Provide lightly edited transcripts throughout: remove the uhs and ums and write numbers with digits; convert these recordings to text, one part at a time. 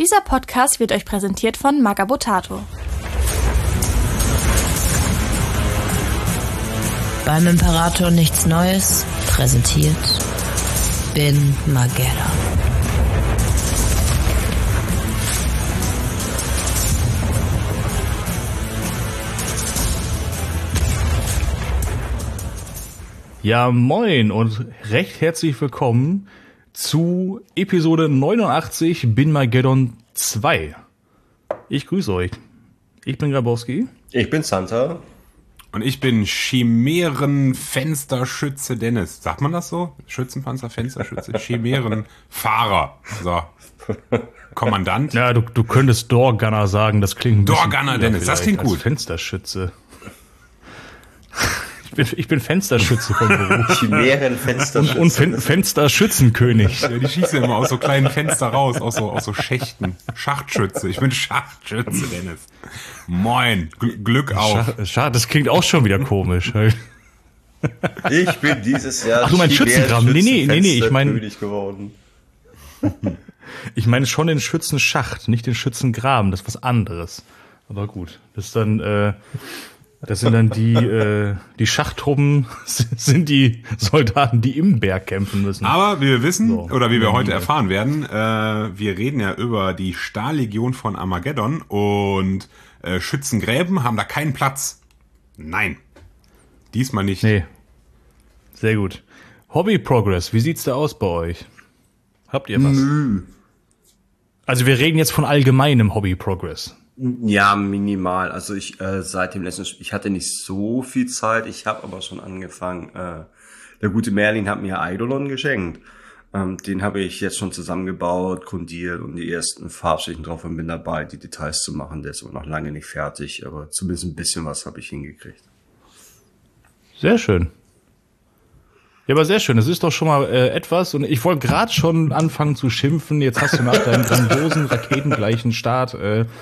Dieser Podcast wird euch präsentiert von Magabotato. Beim Imperator nichts Neues, präsentiert Bin Mageddon. Ja, moin und recht herzlich willkommen zu Episode 89 Bin Mageddon 2. Ich grüße euch. Ich bin Grabowski. Ich bin Santa. Und ich bin Chimärenfensterschütze Dennis. Sagt man das so? Schützenpanzer, Fensterschütze, Chimärenfahrer. So. Kommandant. Ja, du könntest Doorgunner sagen, das klingt ein bisschen Doorgunner Dennis, das klingt gut. Fensterschütze. Ich bin Fensterschütze von Beruf. Chimärenfensterschütze. Und Fensterschützenkönig. Ja, die schießen immer aus so kleinen Fenster raus, aus so Schächten. Schachtschütze. Ich bin Schachtschütze, Dennis. Moin. Glück auf. Schade, das klingt auch schon wieder komisch. Ich bin dieses Jahr Ach, du meinst Schützengraben? Nee, ich meine König geworden. Ich meine schon den Schützenschacht, nicht den Schützengraben. Das ist was anderes. Aber gut, das sind dann die Schachttruppen, sind die Soldaten, die im Berg kämpfen müssen. Aber wie wir wissen, oder wie wir heute erfahren werden, wir reden ja über die Stahllegion von Armageddon und Schützengräben haben da keinen Platz. Nein. Diesmal nicht. Nee. Sehr gut. Hobby Progress, wie sieht's da aus bei euch? Habt ihr was? Also wir reden jetzt von allgemeinem Hobby Progress. Ja, minimal. Also ich seit dem letzten Spiel, ich hatte nicht so viel Zeit, ich habe aber schon angefangen. Der gute Merlin hat mir Eidolon geschenkt. Den habe ich jetzt schon zusammengebaut, grundiert und die ersten Farbschichten drauf und bin dabei, die Details zu machen. Der ist aber noch lange nicht fertig, aber zumindest ein bisschen was habe ich hingekriegt. Sehr schön. Ja, aber sehr schön. Das ist doch schon mal etwas. Und ich wollte gerade schon anfangen zu schimpfen. Jetzt hast du nach deinem grandiosen, raketengleichen Start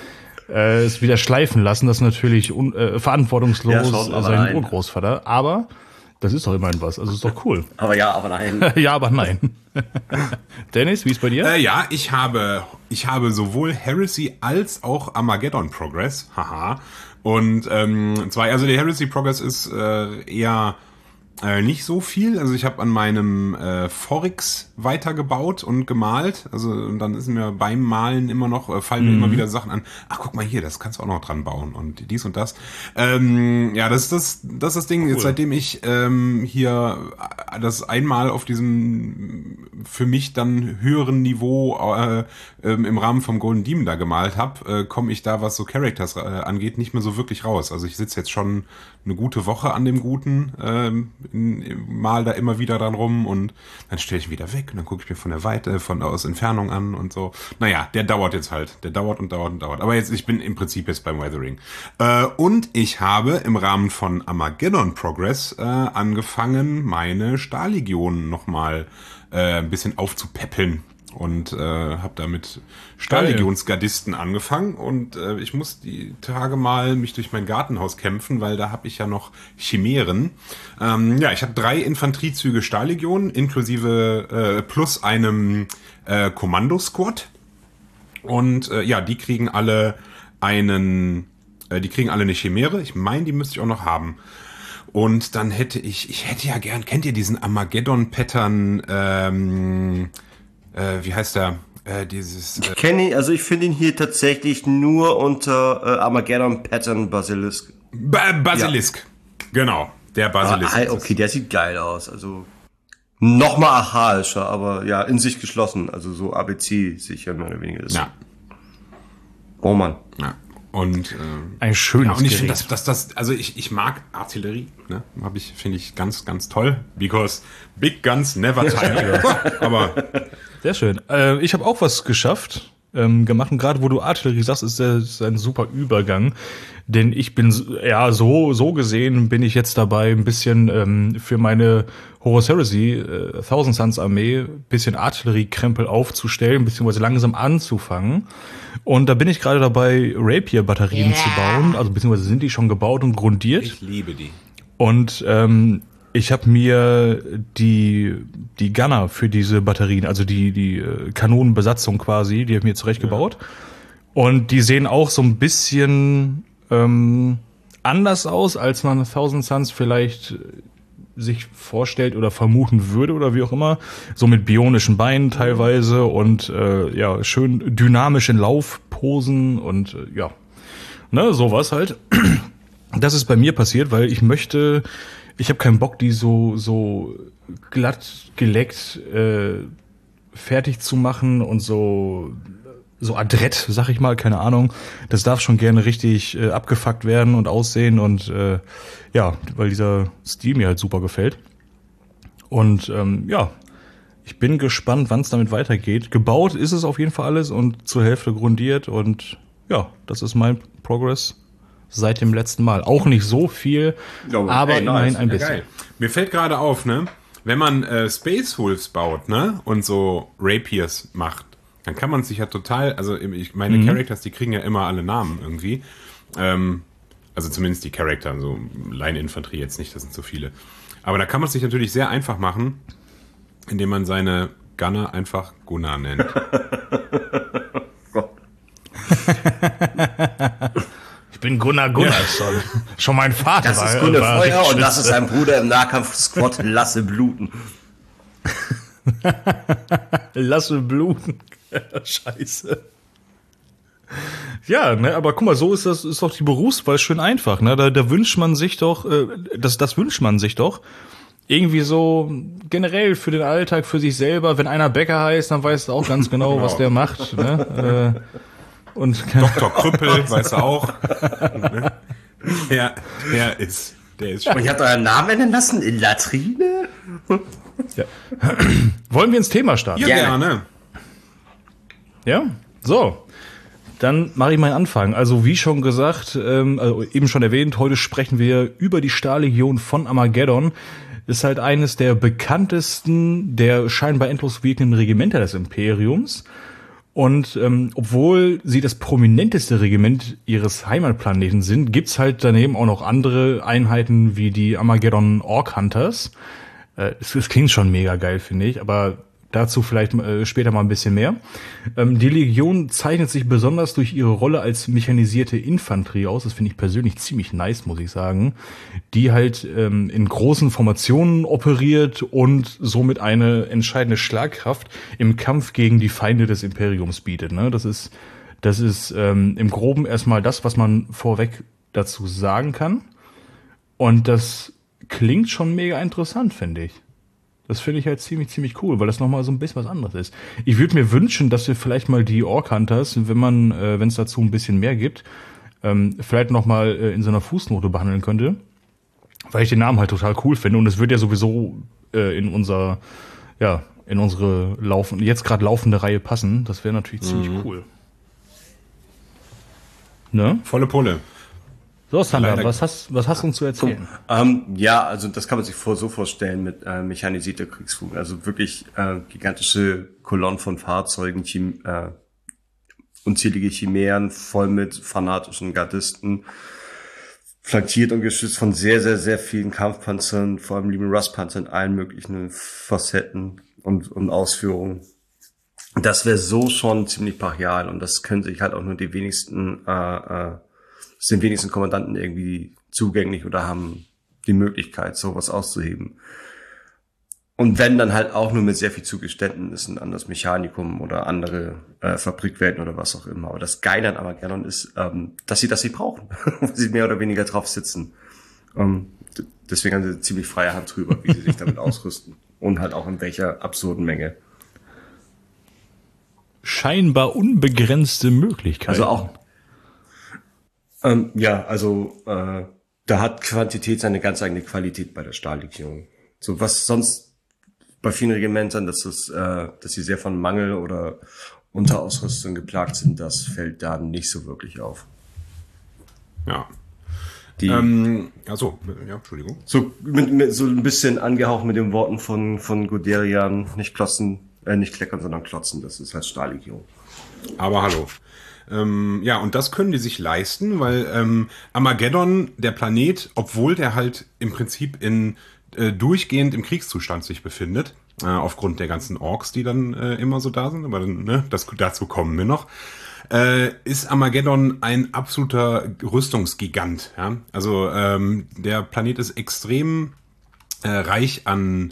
es wieder schleifen lassen. Das ist natürlich verantwortungslos sein Urgroßvater. Aber das ist doch immerhin was. Also ist doch cool. Aber ja, aber nein. Ja, aber nein. Dennis, wie ist bei dir? Ja, ich habe sowohl Heresy als auch Armageddon Progress. Haha. Und zwar, also der Heresy Progress ist eher nicht so viel. Also ich habe an meinem Forix weitergebaut und gemalt. Also und dann ist mir beim Malen immer noch, fallen mir immer wieder Sachen an. Ach, guck mal hier, das kannst du auch noch dran bauen und dies und das. Ja, das ist das Ding. Cool. Jetzt seitdem ich hier das einmal auf diesem für mich dann höheren Niveau im Rahmen vom Golden Demon da gemalt habe, komme ich da, was so Characters angeht, nicht mehr so wirklich raus. Also ich sitze jetzt schon eine gute Woche an dem Guten, mal da immer wieder dran rum und dann stelle ich ihn wieder weg und dann gucke ich mir von der Weite, aus Entfernung an und so. Naja, der dauert jetzt halt. Der dauert und dauert und dauert. Aber jetzt, ich bin im Prinzip jetzt beim Weathering. Und ich habe im Rahmen von Armageddon Progress angefangen, meine Stahllegion nochmal ein bisschen aufzupäppeln. Und habe da mit Stahllegionsgardisten angefangen und ich muss die Tage mal mich durch mein Gartenhaus kämpfen, weil da habe ich ja noch Chimären. Ja, ich habe 3 Infanteriezüge Stahllegion inklusive plus einem Kommandosquad und ja, die kriegen alle eine Chimäre. Ich meine, die müsste ich auch noch haben. Und dann hätte ich hätte ja gern, kennt ihr diesen Armageddon-Pattern, wie heißt der? Ich kenne ihn, also ich finde ihn hier tatsächlich nur unter Armageddon Pattern Basilisk. Basilisk, ja. Genau, der Basilisk. Okay, der sieht geil aus, also nochmal archaischer, aber ja, in sich geschlossen, also so ABC sicher mehr oder weniger ist. Ja. Oh Mann. Ja. Und ein schönes und ich finde Gerät. also ich mag Artillerie, ne? Finde ich ganz, ganz toll, because big guns never tire. Aber sehr schön. Ich habe auch was gemacht und gerade wo du Artillerie sagst, ist das ein super Übergang, denn ich bin ja so gesehen bin ich jetzt dabei ein bisschen für meine Horus Heresy Thousand Suns Armee ein bisschen Artilleriekrempel aufzustellen, beziehungsweise langsam anzufangen. Und da bin ich gerade dabei, Rapier-Batterien zu bauen, also beziehungsweise sind die schon gebaut und grundiert. ich liebe die. Und Ich habe mir die Gunner für diese Batterien, also die Kanonenbesatzung quasi, die habe ich mir zurechtgebaut. Und die sehen auch so ein bisschen anders aus, als man Thousand Suns vielleicht sich vorstellt oder vermuten würde oder wie auch immer. So mit bionischen Beinen teilweise und schön dynamischen Laufposen und sowas halt. Das ist bei mir passiert, weil ich habe keinen Bock, die so glatt geleckt fertig zu machen und so adrett, sag ich mal, keine Ahnung. Das darf schon gerne richtig abgefuckt werden und aussehen und weil dieser Stil mir halt super gefällt. Und ich bin gespannt, wann es damit weitergeht. Gebaut ist es auf jeden Fall alles und zur Hälfte grundiert und das ist mein Progress seit dem letzten Mal. Auch nicht so viel, aber immerhin ein bisschen. Geil. Mir fällt gerade auf, ne, wenn man Space Wolves baut, ne, und so Rapiers macht, dann kann man sich ja total, also meine Characters, die kriegen ja immer alle Namen irgendwie. Also zumindest die Charakter, so Line-Infanterie jetzt nicht, das sind so viele. Aber da kann man sich natürlich sehr einfach machen, indem man seine Gunner einfach Gunnar nennt. Ich bin Gunnar Gunnarsson. Ja. Schon mein Vater. Das ist Gunnar Feuer und das ist ein Bruder im Nahkampf-Squad. Lasse bluten. Lasse bluten. Scheiße. Ja, ne, aber guck mal, so ist doch die Berufswahl schön einfach, ne? Da wünscht man sich doch, das wünscht man sich doch. Irgendwie so generell für den Alltag, für sich selber. Wenn einer Bäcker heißt, dann weißt du auch ganz genau, was der macht, ne? Und Dr. Krüppel, weißt du auch. Der ist schon. Und ihr habt euren Namen ändern lassen in Latrine? Ja. Wollen wir ins Thema starten? Ja, gerne. Ja? So. Dann mache ich meinen Anfang. Also wie schon gesagt, also eben schon erwähnt, heute sprechen wir über die Stahllegion von Armageddon. Ist halt eines der bekanntesten, der scheinbar endlos wirkenden Regimenter des Imperiums. Und obwohl sie das prominenteste Regiment ihres Heimatplaneten sind, gibt's halt daneben auch noch andere Einheiten wie die Armageddon Orc Hunters. Es klingt schon mega geil, finde ich, aber dazu vielleicht später mal ein bisschen mehr. Die Legion zeichnet sich besonders durch ihre Rolle als mechanisierte Infanterie aus. Das finde ich persönlich ziemlich nice, muss ich sagen. Die halt in großen Formationen operiert und somit eine entscheidende Schlagkraft im Kampf gegen die Feinde des Imperiums bietet. Ne? Das ist im Groben erstmal das, was man vorweg dazu sagen kann. Und das klingt schon mega interessant, finde ich. Das finde ich halt ziemlich cool, weil das nochmal so ein bisschen was anderes ist. Ich würde mir wünschen, dass wir vielleicht mal die Orc Hunters, wenn es dazu ein bisschen mehr gibt, vielleicht nochmal in so einer Fußnote behandeln könnte, weil ich den Namen halt total cool finde und es wird ja sowieso in unsere jetzt gerade laufende Reihe passen. Das wäre natürlich ziemlich cool. Ne? Volle Pulle. So, Sander, was hast du uns zu erzählen? Also das kann man sich so vorstellen mit mechanisierter Kriegsführung. Also wirklich gigantische Kolonnen von Fahrzeugen, unzählige Chimären, voll mit fanatischen Gardisten, flankiert und geschützt von sehr, sehr, sehr vielen Kampfpanzern, vor allem lieben Rustpanzer in allen möglichen Facetten und Ausführungen. Das wäre so schon ziemlich brachial und das können sich halt auch nur die wenigsten sind wenigsten Kommandanten irgendwie zugänglich oder haben die Möglichkeit, sowas auszuheben. Und wenn, dann halt auch nur mit sehr viel Zugeständnissen an das Mechanikum oder andere Fabrikwelten oder was auch immer. Aber das Geile an Armageddon ist, dass sie das nicht brauchen, weil sie mehr oder weniger drauf sitzen. Deswegen haben sie ziemlich freie Hand drüber, wie sie sich damit ausrüsten. Und halt auch in welcher absurden Menge. Scheinbar unbegrenzte Möglichkeiten. Also auch da hat Quantität seine ganz eigene Qualität bei der Stahllegion. So was sonst bei vielen Regimentern, dass sie sehr von Mangel oder Unterausrüstung geplagt sind, das fällt da nicht so wirklich auf. Ja. Entschuldigung. So so ein bisschen angehaucht mit den Worten von Guderian, nicht kleckern, sondern klotzen. Das ist halt Stahllegion. Aber hallo. Und das können die sich leisten, weil Armageddon, der Planet, obwohl der halt im Prinzip in durchgehend im Kriegszustand sich befindet, aufgrund der ganzen Orks, die dann immer so da sind, aber dann, dazu kommen wir noch, ist Armageddon ein absoluter Rüstungsgigant. Ja? Also der Planet ist extrem reich an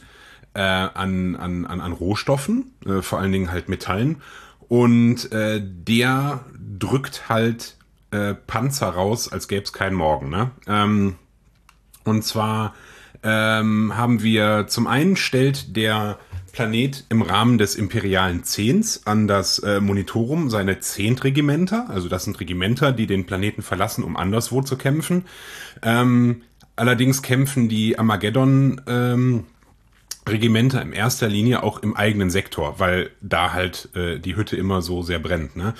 Rohstoffen, vor allen Dingen halt Metallen, und der drückt halt Panzer raus, als gäbe es keinen Morgen. Ne? Und zwar haben wir zum einen stellt der Planet im Rahmen des imperialen Zehns an das Monitorum seine 10 Regimenter. Also das sind Regimenter, die den Planeten verlassen, um anderswo zu kämpfen. Allerdings kämpfen die Armageddon Regimenter in erster Linie auch im eigenen Sektor, weil da halt die Hütte immer so sehr brennt. Ne?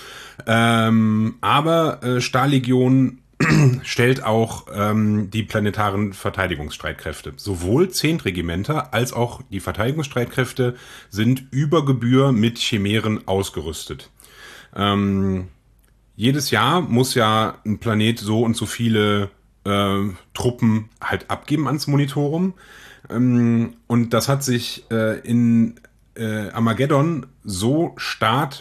Aber Stahllegion stellt auch die planetaren Verteidigungsstreitkräfte. Sowohl 10 Regimenter als auch die Verteidigungsstreitkräfte sind über Gebühr mit Chimären ausgerüstet. Jedes Jahr muss ja ein Planet so und so viele Truppen halt abgeben ans Monitorum. Und das hat sich in Armageddon so stark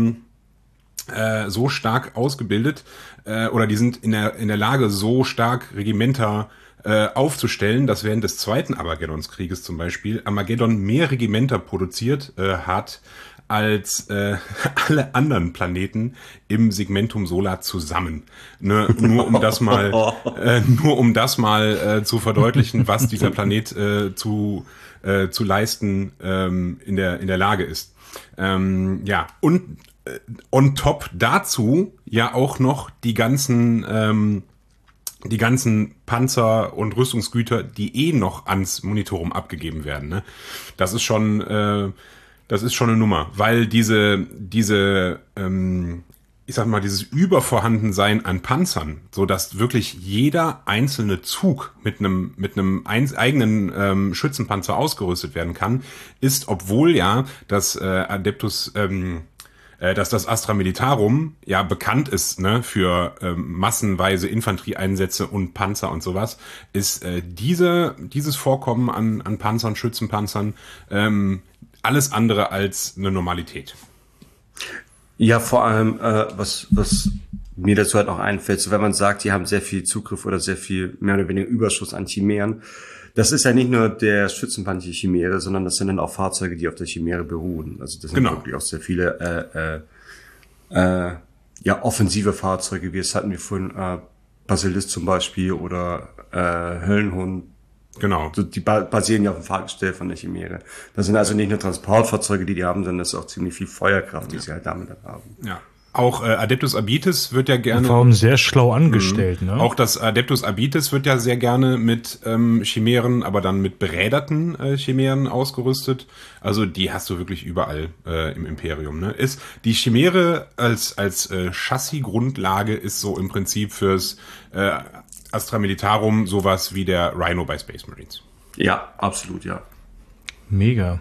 ausgebildet, oder die sind in der Lage, so stark Regimenter aufzustellen, dass während des zweiten Armageddonskrieges zum Beispiel Armageddon mehr Regimenter produziert hat als alle anderen Planeten im Segmentum Solar zusammen. Ne? Nur um das mal zu verdeutlichen, was dieser Planet zu leisten in der Lage ist. Ja, und on top dazu ja auch noch die ganzen Panzer und Rüstungsgüter, die noch ans Monitorum abgegeben werden. Ne? Das ist schon eine Nummer, weil diese ich sag mal, dieses Übervorhandensein an Panzern, so dass wirklich jeder einzelne Zug mit einem eigenen Schützenpanzer ausgerüstet werden kann, ist, obwohl ja das dass das Astra Militarum ja bekannt ist, ne, für massenweise Infanterieeinsätze und Panzer und sowas, ist dieses Vorkommen an Panzern, Schützenpanzern, alles andere als eine Normalität. Ja, vor allem, was mir dazu halt auch einfällt, so wenn man sagt, die haben sehr viel Zugriff oder sehr viel mehr oder weniger Überschuss an Chimären, das ist ja nicht nur der Schützenpanzer Chimäre, sondern das sind dann auch Fahrzeuge, die auf der Chimäre beruhen. Also das sind wirklich auch sehr viele offensive Fahrzeuge, wie es hatten wir vorhin Basilisk zum Beispiel oder Höllenhund. Genau. Die basieren ja auf dem Fahrgestell von der Chimäre. Das sind also nicht nur Transportfahrzeuge, die haben, sondern das ist auch ziemlich viel Feuerkraft, die sie halt damit haben. Ja. Auch Adeptus Arbites wird ja gerne... Warum sehr schlau angestellt, ne? Auch das Adeptus Arbites wird ja sehr gerne mit Chimären, aber dann mit beräderten Chimären ausgerüstet. Also die hast du wirklich überall im Imperium. Ne? Die Chimäre als Chassis-Grundlage ist so im Prinzip fürs Astra Militarum sowas wie der Rhino bei Space Marines. Ja, absolut, ja. Mega.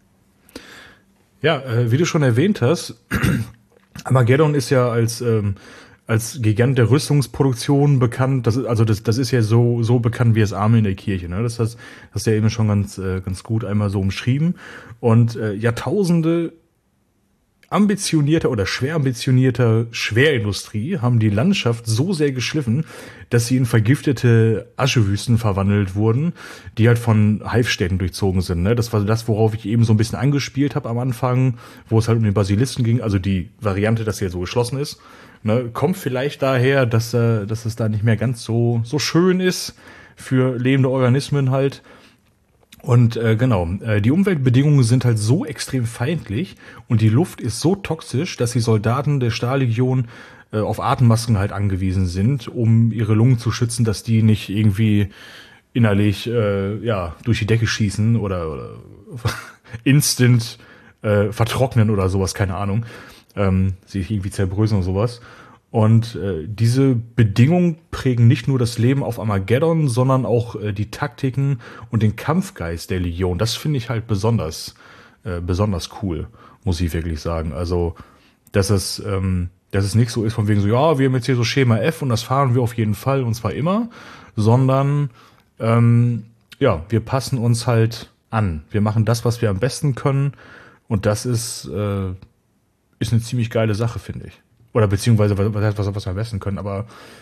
Ja, wie du schon erwähnt hast... Armageddon ist ja als Gigant der Rüstungsproduktion bekannt. Das ist ja so bekannt wie das Arme in der Kirche. Ne? Das hast du ja eben schon ganz gut einmal so umschrieben. Und Jahrtausende ambitionierter oder schwer ambitionierter Schwerindustrie haben die Landschaft so sehr geschliffen, dass sie in vergiftete Aschewüsten verwandelt wurden, die halt von Hive-Städten durchzogen sind. Ne? Das war das, worauf ich eben so ein bisschen angespielt habe am Anfang, wo es halt um den Basilisken ging, also die Variante, dass sie ja so geschlossen ist. Ne? Kommt vielleicht daher, dass es da nicht mehr ganz so schön ist für lebende Organismen halt. Und die Umweltbedingungen sind halt so extrem feindlich und die Luft ist so toxisch, dass die Soldaten der Stahllegion auf Atemmasken halt angewiesen sind, um ihre Lungen zu schützen, dass die nicht irgendwie innerlich durch die Decke schießen oder instant vertrocknen oder sowas, keine Ahnung, sich irgendwie zerbröseln oder sowas. Und diese Bedingungen prägen nicht nur das Leben auf Armageddon, sondern auch die Taktiken und den Kampfgeist der Legion. Das finde ich halt besonders cool, muss ich wirklich sagen. Also, dass es nicht so ist von wegen so, ja, wir haben jetzt hier so Schema F und das fahren wir auf jeden Fall und zwar immer, sondern ja, wir passen uns halt an. Wir machen das, was wir am besten können. Und das ist eine ziemlich geile Sache, finde ich. Oder beziehungsweise, was wir am besten können. Aber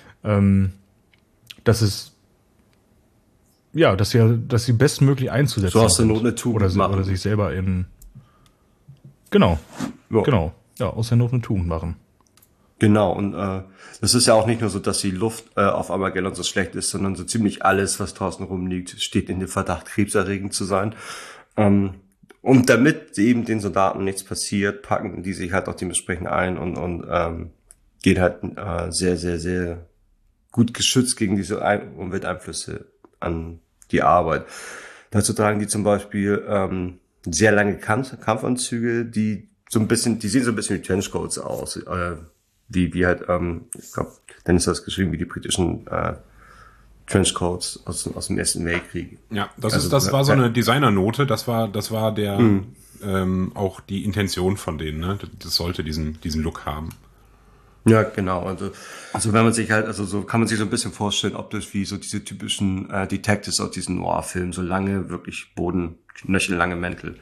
das ist, ja, dass sie bestmöglich einzusetzen. So aus der Not eine Tugend machen. Oder sich selber in, genau, ja, aus der Not eine Tugend machen. Genau, und das ist ja auch nicht nur so, dass die Luft auf Armageddon so schlecht ist, sondern so ziemlich alles, was draußen rumliegt, steht in dem Verdacht, krebserregend zu sein. Und damit eben den Soldaten nichts passiert, packen die sich halt auch dementsprechend ein und gehen halt sehr, sehr, sehr gut geschützt gegen diese Umwelteinflüsse an die Arbeit. Dazu tragen die zum Beispiel sehr lange Kampfanzüge, die sehen so ein bisschen wie Trenchcoats aus. Wie halt, ich glaube, Dennis hat es geschrieben, wie die britischen Trenchcoats aus dem Ersten Weltkrieg. Ja, das war so eine Designernote, das war der auch die Intention von denen, ne? Das sollte diesen Look haben. Ja, genau. Also wenn man sich halt, also so kann man sich so ein bisschen vorstellen, optisch wie so diese typischen Detectives aus diesen Noir-Filmen, so lange, wirklich knöchellange Mäntel.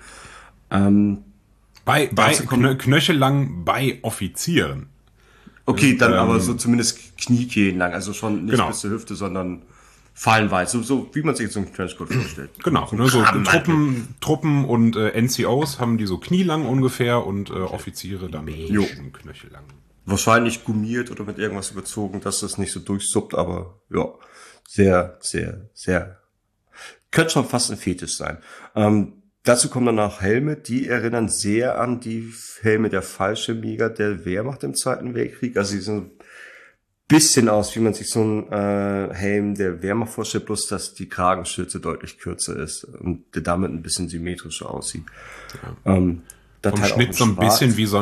Knöchellang bei Offizieren. Okay, dann aber so zumindest Kniekehlen lang, also schon nicht bis zur Hüfte, sondern fallenweit, so wie man sich jetzt so einen Trenchcoat vorstellt. Genau, so Truppen und NCOs haben die so knielang ungefähr und Offiziere dann knöchellang. Wahrscheinlich gummiert oder mit irgendwas überzogen, dass das nicht so durchsuppt, aber ja, sehr, sehr, sehr, könnte schon fast ein Fetisch sein. Dazu kommen dann auch Helme, die erinnern sehr an die Helme der Fallschirmjäger der Wehrmacht im Zweiten Weltkrieg. Also die sind ein bisschen aus, wie man sich so einen Helm der Wehrmacht vorstellt, bloß dass die Kragenschürze deutlich kürzer ist und der damit ein bisschen symmetrischer aussieht. Ja. Vom Schnitt so ein bisschen wie so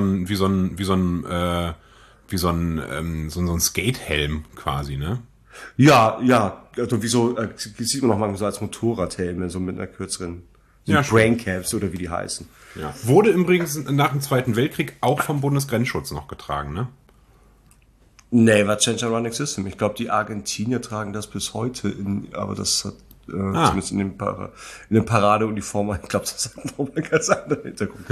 ein Skate-Helm quasi, ne? Ja, also wie so, sieht man noch mal so als Motorradhelme, so mit einer kürzeren. So Braincaps oder wie die heißen. Ja. Wurde übrigens nach dem Zweiten Weltkrieg auch vom Bundesgrenzschutz noch getragen, ne? Nee, war Change and Running System. Ich glaube, die Argentinier tragen das bis heute, aber das hat zumindest in den Paradeuniformen, ich glaube, das hat noch mal ganz anderen Hintergrund.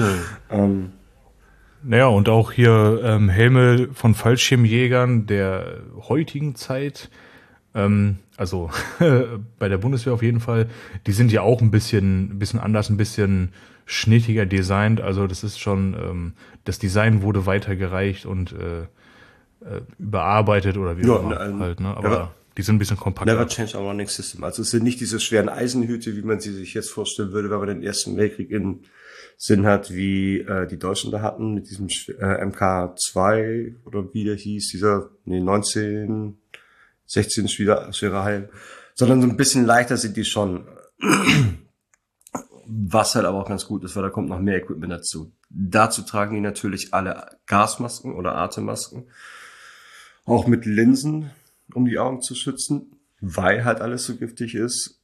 Naja, und auch hier Helme von Fallschirmjägern der heutigen Zeit, also bei der Bundeswehr auf jeden Fall, die sind ja auch ein bisschen anders, ein bisschen schnittiger designt. Also das ist schon, das Design wurde weitergereicht und überarbeitet oder wie auch immer halt, ne? Aber die sind ein bisschen kompakter. Never change our running system. Also es sind nicht diese schweren Eisenhüte, wie man sie sich jetzt vorstellen würde, wenn man den Ersten Weltkrieg in Sinn hat, wie die Deutschen da hatten, mit diesem MK2 oder wie der hieß, 1916 schwerer Helm, sondern so ein bisschen leichter sind die schon. Was halt aber auch ganz gut ist, weil da kommt noch mehr Equipment dazu. Dazu tragen die natürlich alle Gasmasken oder Atemmasken, auch mit Linsen, um die Augen zu schützen, weil halt alles so giftig ist.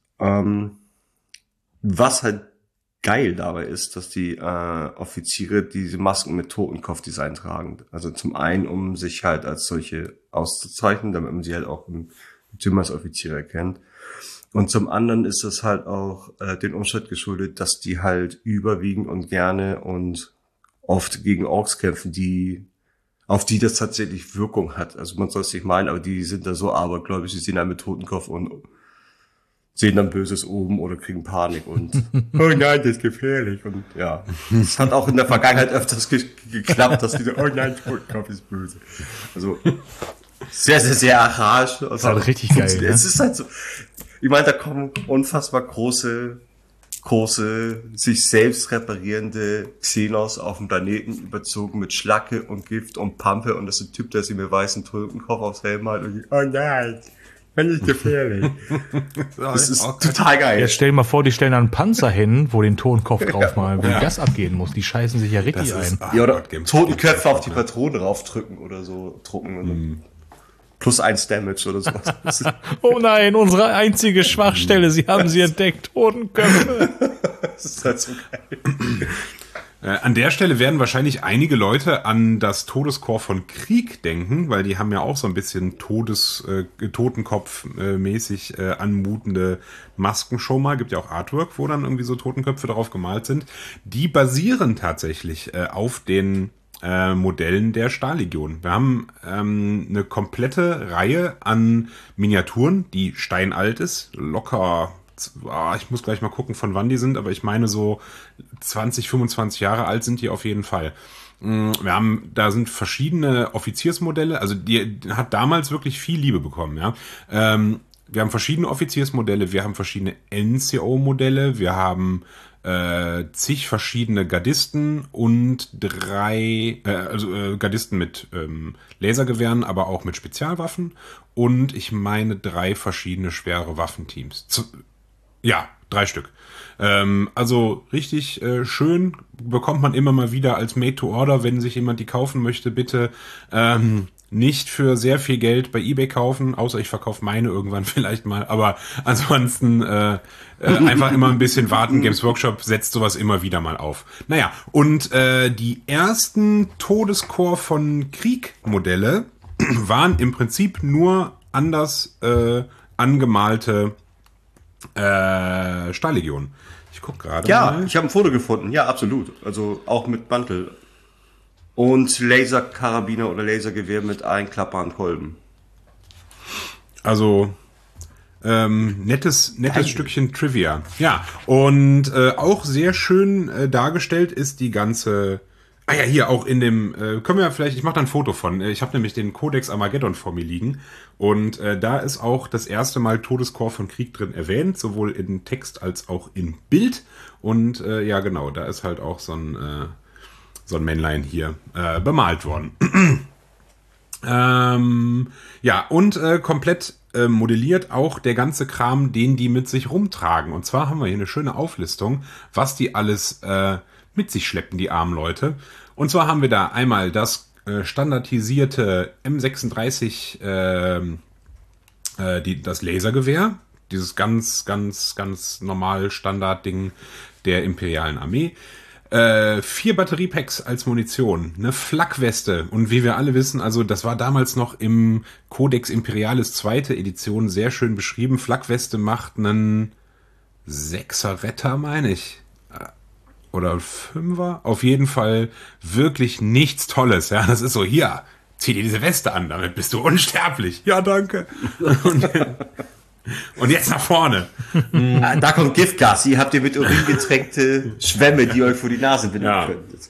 Was halt geil dabei ist, dass die Offiziere diese Masken mit Totenkopfdesign tragen. Also zum einen, um sich halt als solche auszuzeichnen, damit man sie halt auch im Tüm als Offiziere erkennt. Und zum anderen ist das halt auch den Umstand geschuldet, dass die halt überwiegend und gerne und oft gegen Orks kämpfen, auf die das tatsächlich Wirkung hat. Also man soll es nicht meinen, aber die sind da so abergläubisch, die sehen dann mit Totenkopf und sehen dann Böses oben oder kriegen Panik und oh nein, das ist gefährlich. Und ja, es hat auch in der Vergangenheit öfters geklappt, dass die so, oh nein, Totenkopf ist böse. Also sehr, sehr, sehr archaisch. Das ist halt richtig geil. Es ist halt so, ich meine, da kommen unfassbar große, sich selbst reparierende Xenos auf dem Planeten überzogen mit Schlacke und Gift und Pampe und das ist ein Typ, der sich mit weißen Totenkopf aufs Helm hat und oh nein, das ist gefährlich. Das ist total geil. Jetzt stell dir mal vor, die stellen da einen Panzer hin, wo den Totenkopf draufmalen, wo das abgehen muss. Die scheißen sich ja richtig ein. Ja, oder Totenköpfe auf die Patronen draufdrücken oder so drucken und +1 Damage oder sowas. Oh nein, unsere einzige Schwachstelle, sie haben sie entdeckt, Totenköpfe. Das ist halt so geil. An der Stelle werden wahrscheinlich einige Leute an das Todeskorps von Krieg denken, weil die haben ja auch so ein bisschen Totenkopf-mäßig anmutende Masken schon mal. Gibt ja auch Artwork, wo dann irgendwie so Totenköpfe drauf gemalt sind. Die basieren tatsächlich auf den Modellen der Stahllegion. Wir haben eine komplette Reihe an Miniaturen, die steinalt ist, locker. Ich muss gleich mal gucken, von wann die sind, aber ich meine so 20, 25 Jahre alt sind die auf jeden Fall. Da sind verschiedene Offiziersmodelle, also die hat damals wirklich viel Liebe bekommen, ja. Wir haben verschiedene Offiziersmodelle, wir haben verschiedene NCO-Modelle, wir haben zig verschiedene Gardisten und Gardisten mit Lasergewehren, aber auch mit Spezialwaffen und ich meine 3 verschiedene schwere Waffenteams. Ja, 3 Stück. Also richtig schön, bekommt man immer mal wieder als Made to Order, wenn sich jemand die kaufen möchte, bitte nicht für sehr viel Geld bei eBay kaufen, außer ich verkaufe meine irgendwann vielleicht mal, aber ansonsten einfach immer ein bisschen warten. Games Workshop setzt sowas immer wieder mal auf. Naja, und die ersten Todeskorps von Krieg-Modelle waren im Prinzip nur anders angemalte Stahllegion. Ich guck gerade mal. Ich habe ein Foto gefunden. Ja, absolut. Also auch mit Mantel. Und Laserkarabiner oder Lasergewehr mit einklappbaren Kolben. Also nettes Stückchen Trivia. Ja, und auch sehr schön dargestellt ist die ganze... Ah ja, hier auch in dem, können wir vielleicht, ich mache da ein Foto von, ich habe nämlich den Codex Armageddon vor mir liegen und da ist auch das erste Mal Todeskorps von Krieg drin erwähnt, sowohl in Text als auch in Bild und ja genau, da ist halt auch so ein Männlein hier bemalt worden. Ja, und komplett modelliert auch der ganze Kram, den die mit sich rumtragen. Und zwar haben wir hier eine schöne Auflistung, was die alles mit sich schleppen, die armen Leute. Und zwar haben wir da einmal das standardisierte M36, das Lasergewehr, dieses ganz normal Standardding der imperialen Armee. 4 Batteriepacks als Munition, eine Flakweste und wie wir alle wissen, also das war damals noch im Codex Imperialis 2. Edition sehr schön beschrieben. Flakweste macht einen 6er Retter, meine ich. Oder 5er. Auf jeden Fall wirklich nichts Tolles. Ja, das ist so, hier, zieh dir diese Weste an, damit bist du unsterblich. Ja, danke. Und jetzt nach vorne. Da kommt Giftgas. Hier habt ihr mit Urin getränkte Schwämme, die euch vor die Nase binden könnt.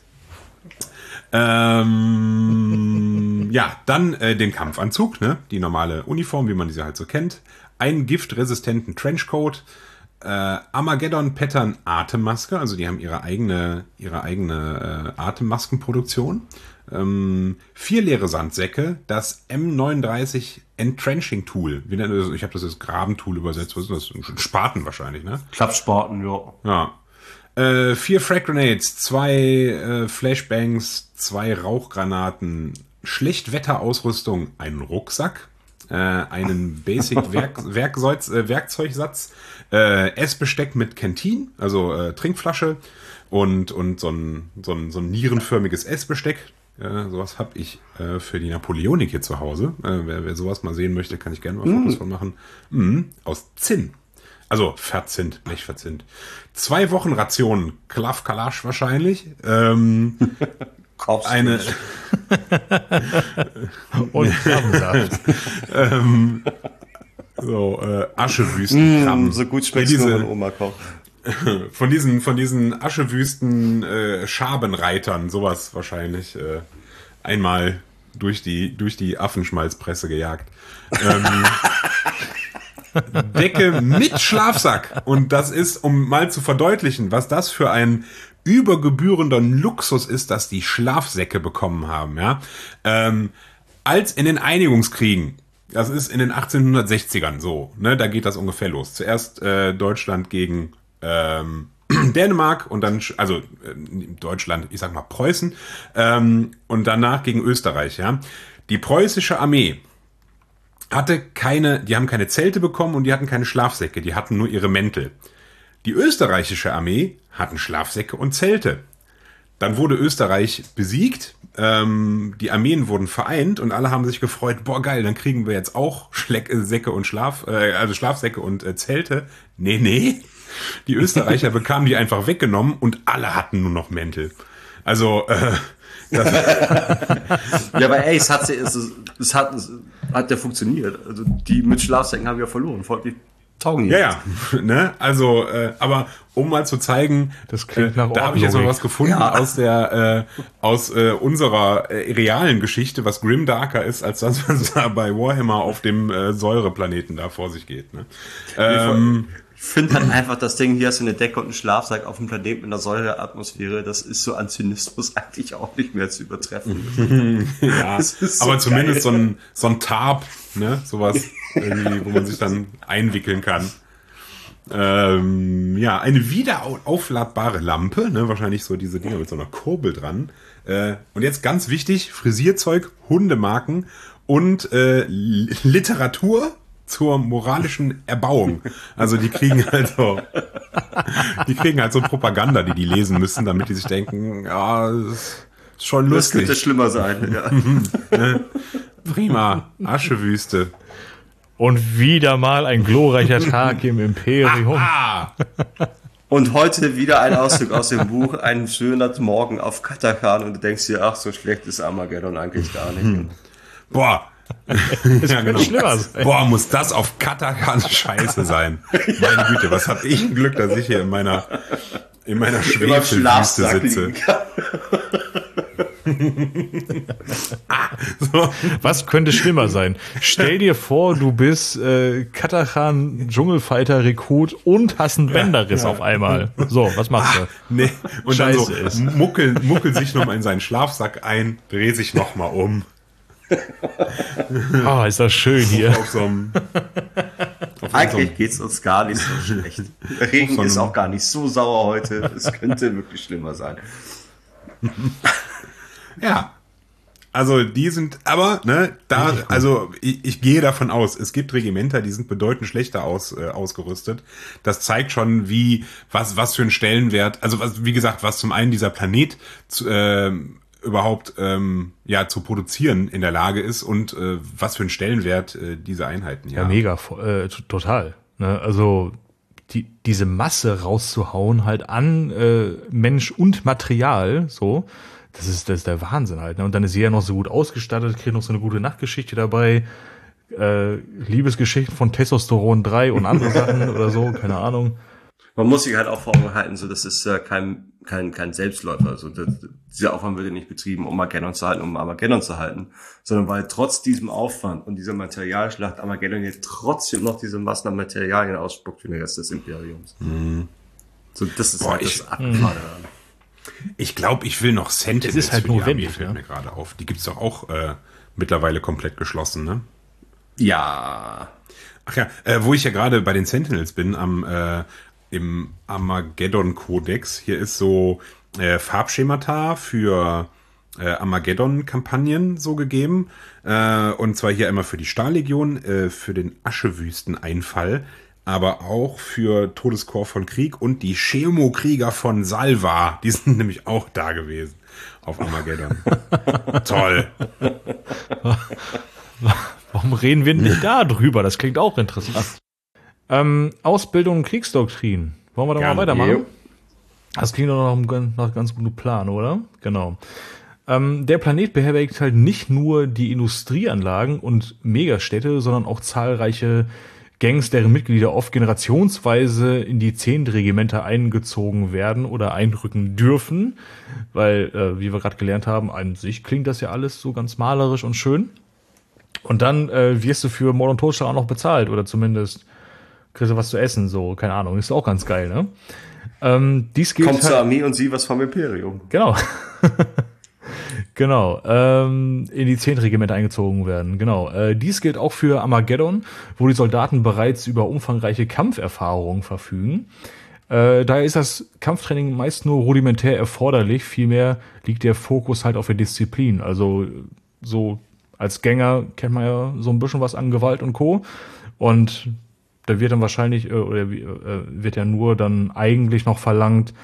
Ja, dann den Kampfanzug, ne? Die normale Uniform, wie man diese halt so kennt. Einen giftresistenten Trenchcoat. Armageddon Pattern Atemmaske, also die haben ihre eigene Atemmaskenproduktion. 4 leere Sandsäcke, das M39 Entrenching Tool. Ich habe das als Grabentool übersetzt. Was ist das? Ein Spaten wahrscheinlich, ne? Klappspaten, ja. 4 Frag Grenades, 2 Flashbangs, 2 Rauchgranaten, Schlechtwetterausrüstung, einen Rucksack, einen Basic Werkzeugsatz, Essbesteck mit Canteen, also Trinkflasche und so ein nierenförmiges Essbesteck. Sowas habe ich für die Napoleonik hier zu Hause. Wer sowas mal sehen möchte, kann ich gerne mal Fotos von machen. Aus Zinn. Also verzinnt, blechverzinnt. 2 Wochen Rationen, Klaff Kalasch wahrscheinlich. Eine und Krabbensaft. Aschewüsten. So gut schmeckt es nur, wenn Oma kocht. Von diesen Aschewüsten Schabenreitern, sowas wahrscheinlich. Einmal durch die Affenschmalzpresse gejagt. Decke mit Schlafsack. Und das ist, um mal zu verdeutlichen, was das für ein übergebührender Luxus ist, dass die Schlafsäcke bekommen haben. Ja? Als in den Einigungskriegen, das ist in den 1860ern so, ne, da geht das ungefähr los. Zuerst Deutschland gegen Dänemark und dann, also Deutschland, ich sag mal Preußen, und danach gegen Österreich. Ja? Die preußische Armee die haben keine Zelte bekommen und die hatten keine Schlafsäcke, die hatten nur ihre Mäntel. Die österreichische Armee hatten Schlafsäcke und Zelte. dann wurde Österreich besiegt, die Armeen wurden vereint und alle haben sich gefreut, boah geil, dann kriegen wir jetzt auch Säcke und Schlafsäcke und Zelte. Nee, die Österreicher bekamen die einfach weggenommen und alle hatten nur noch Mäntel. Also, ja, aber ey, es hat ja funktioniert. Also die mit Schlafsäcken haben ja verloren, folglich taugen ja, ne? Also, aber um mal zu zeigen, das klingt nach da habe ich jetzt mal was gefunden aus unserer realen Geschichte, was grimdarker ist, als das, was da bei Warhammer auf dem Säureplaneten da vor sich geht. Ne? Ich finde halt einfach, das Ding, hier hast du eine Decke und einen Schlafsack auf dem Planeten mit einer Säureatmosphäre, das ist so an Zynismus eigentlich auch nicht mehr zu übertreffen. Ja, so aber zumindest so ein Tarp, ne, sowas irgendwie, wo man sich dann einwickeln kann. Ja, eine wiederaufladbare Lampe, ne, wahrscheinlich so diese Dinger mit so einer Kurbel dran. Und jetzt ganz wichtig, Frisierzeug, Hundemarken und Literatur zur moralischen Erbauung. Also die kriegen halt so Propaganda, die lesen müssen, damit die sich denken, ja, ist schon lustig. Das könnte schlimmer sein, ja. Prima, Aschewüste. Und wieder mal ein glorreicher Tag im Imperium. Und heute wieder ein Auszug aus dem Buch, ein schöner Morgen auf Katakhan und du denkst dir, ach, so schlecht ist Armageddon eigentlich gar nicht. Boah. Das ja, genau. Schlimmer sein. Boah, muss das auf Katakhan scheiße sein. Meine Güte, was hab ich ein Glück, dass ich hier in meiner Schwefelwüste sitze. So. Was könnte schlimmer sein? Stell dir vor, du bist Katakhan Dschungelfighter Rekrut und hast einen Bänderriss auf einmal. So, was machst du? Nee. Und Scheiße dann so muckelt sich nochmal in seinen Schlafsack ein, dreht sich nochmal um. Ist das schön hier. Eigentlich geht's uns gar nicht so schlecht. Der Regen ist auch gar nicht so sauer heute. Es könnte wirklich schlimmer sein. Ja. Also die sind, aber, ne, also ich gehe davon aus, es gibt Regimenter, die sind bedeutend schlechter ausgerüstet. Das zeigt schon, was für einen Stellenwert, also wie gesagt, was zum einen dieser Planet überhaupt zu produzieren in der Lage ist und was für einen Stellenwert diese Einheiten hier haben. Ja, mega, total. Ne? Also diese Masse rauszuhauen halt an Mensch und Material, so, das ist der Wahnsinn halt. Ne? Und dann ist jeder noch so gut ausgestattet, kriegt noch so eine gute Nachtgeschichte dabei, Liebesgeschichten von Testosteron 3 und andere Sachen oder so, keine Ahnung. Man muss sich halt auch vor Augen halten, so, das ist kein Selbstläufer. Also dieser Aufwand wird ja nicht betrieben, um Armageddon zu halten, sondern weil trotz diesem Aufwand und dieser Materialschlacht Armageddon jetzt trotzdem noch diese Massen an Materialien ausspuckt für den Rest des Imperiums. Mhm. So, das ist das Abgefahrene. Ich glaube, ich will noch Sentinels. Es ist halt notwendig, fällt mir gerade auf. Die gibt's doch auch mittlerweile komplett geschlossen, ne? Ja. Ach ja, wo ich ja gerade bei den Sentinels bin, im Armageddon-Kodex. Hier ist so Farbschemata für Armageddon-Kampagnen so gegeben. Und zwar hier einmal für die Stahllegion, für den Aschewüsteneinfall, aber auch für Todeskorps von Krieg und die Chemokrieger von Salva. Die sind nämlich auch da gewesen auf Armageddon. Toll. Warum reden wir nicht da drüber? Das klingt auch interessant. Ausbildung und Kriegsdoktrin. Wollen wir da mal weitermachen? Das klingt doch nach einem ganz guten Plan, oder? Genau. Der Planet beherbergt halt nicht nur die Industrieanlagen und Megastädte, sondern auch zahlreiche Gangs, deren Mitglieder oft generationsweise in die 10. Regimenter eingezogen werden oder einrücken dürfen, weil, wie wir gerade gelernt haben, an sich klingt das ja alles so ganz malerisch und schön. Und dann wirst du für Mord und Totschlag auch noch bezahlt oder zumindest kriegst du was zu essen, so, keine Ahnung, ist auch ganz geil, ne? Dies gilt Kommt zur Armee und sie was vom Imperium. Genau. Genau, in die 10. Regimenter eingezogen werden, genau. Dies gilt auch für Armageddon, wo die Soldaten bereits über umfangreiche Kampferfahrungen verfügen. Daher ist das Kampftraining meist nur rudimentär erforderlich, vielmehr liegt der Fokus halt auf der Disziplin. Also so als Gänger kennt man ja so ein bisschen was an Gewalt und Co. Und da wird dann wahrscheinlich, wird ja nur dann eigentlich noch verlangt,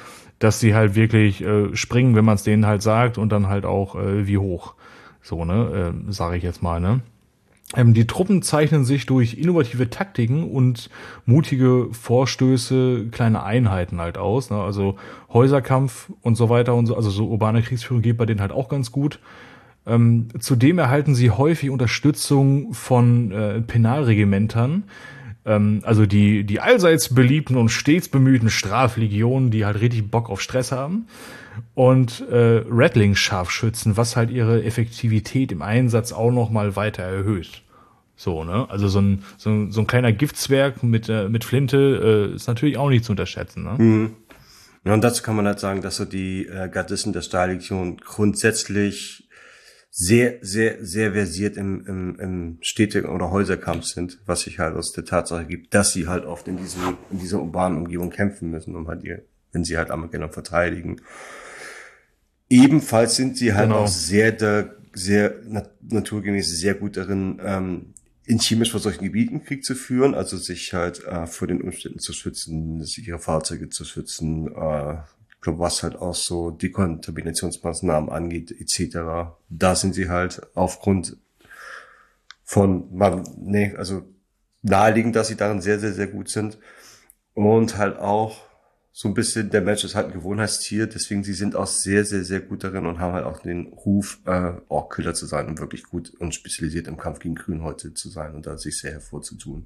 dass sie halt wirklich springen, wenn man es denen halt sagt und dann halt auch wie hoch. So, ne, sage ich jetzt mal, ne. Die Truppen zeichnen sich durch innovative Taktiken und mutige Vorstöße, kleine Einheiten halt aus, ne? Also Häuserkampf und so weiter und so, also so urbane Kriegsführung geht bei denen halt auch ganz gut. Zudem erhalten sie häufig Unterstützung von Penalregimentern, also die allseits beliebten und stets bemühten Straflegionen, die halt richtig Bock auf Stress haben. Und Rattling-Scharfschützen, was halt ihre Effektivität im Einsatz auch noch mal weiter erhöht. So, ne? Also so ein kleiner Giftzwerg mit Flinte ist natürlich auch nicht zu unterschätzen, ne? Mhm. Ja, und dazu kann man halt sagen, dass so die Gardisten der Stahllegion grundsätzlich sehr, sehr, sehr versiert im Städte- oder Häuserkampf sind, was sich halt aus der Tatsache gibt, dass sie halt oft in dieser urbanen Umgebung kämpfen müssen, um halt wenn sie halt Armageddon verteidigen. Ebenfalls sind sie halt auch sehr naturgemäß sehr gut darin, in chemisch verseuchten Gebieten Krieg zu führen, also sich halt vor den Umständen zu schützen, sich ihre Fahrzeuge zu schützen, ich glaube, was halt auch so Dekontaminationsmaßnahmen angeht, etc. Da sind sie halt aufgrund von, also naheliegend, dass sie darin sehr, sehr, sehr gut sind und halt auch so ein bisschen, der Mensch ist halt ein Gewohnheitstier, deswegen sie sind auch sehr, sehr, sehr gut darin und haben halt auch den Ruf, Orkkiller zu sein und wirklich gut und spezialisiert im Kampf gegen Grünhäute zu sein und da sich sehr hervorzutun.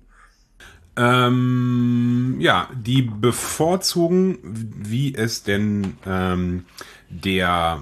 Ja, die bevorzugen, wie es denn dieser